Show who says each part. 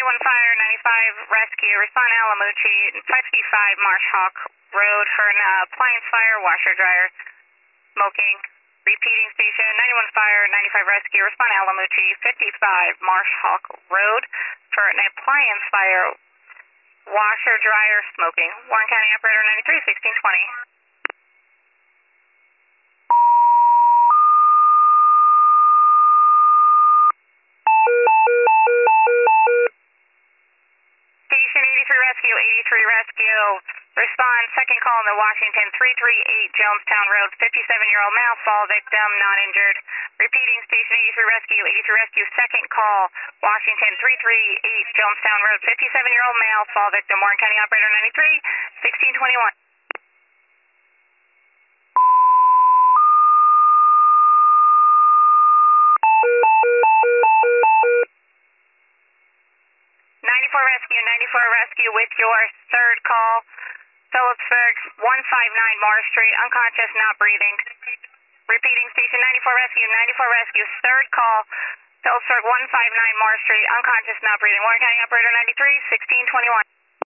Speaker 1: 91 Fire, 95 Rescue, respond Alamucci, 55 Marsh Hawk Road for an appliance fire, washer dryer, smoking. Repeating station, 91 Fire, 95 Rescue, respond Alamucci, 55 Marsh Hawk Road for an appliance fire, washer dryer, smoking. Warren County Operator 93, 1620. Station 83 Rescue, 83 Rescue. Respond, second call in the Washington, 338 Jonestown Road, 57-year-old male, fall victim, not injured. Repeating, Station 83 Rescue, 83 Rescue, second call, Washington, 338 Jonestown Road, 57-year-old male, fall victim, Warren County Operator 93, 1621. 94 Rescue with your third call. Phillipsburg, 159 Morris Street, unconscious, not breathing. Repeating, Station 94 Rescue, third call. Phillipsburg, 159 Morris Street, unconscious, not breathing. Warren County Operator 93, 1621.